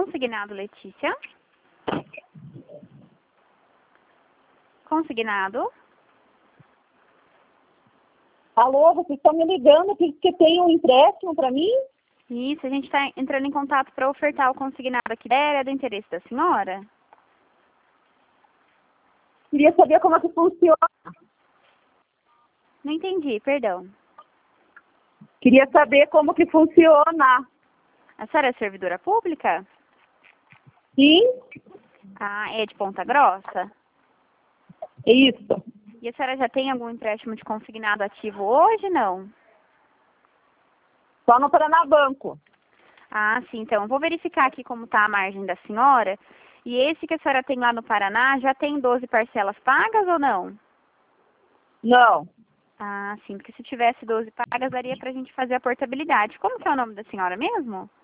Consignado, Letícia. Consignado. Alô, vocês estão me ligando porque tem um empréstimo para mim? Isso, a gente está entrando em contato para ofertar o consignado aqui. É do interesse da senhora? Queria saber como é que funciona. Não entendi, perdão. Queria saber como que funciona. A senhora é servidora pública? Sim? Ah, é de Ponta Grossa? Isso. E a senhora já tem algum empréstimo de consignado ativo hoje, não? Só no Paranabanco. Ah, sim, então. Vou verificar aqui como está a margem da senhora. E esse que a senhora tem lá no Paraná, já tem 12 parcelas pagas ou não? Não. Ah, sim, porque se tivesse 12 pagas, daria para a gente fazer a portabilidade. Como que é o nome da senhora mesmo?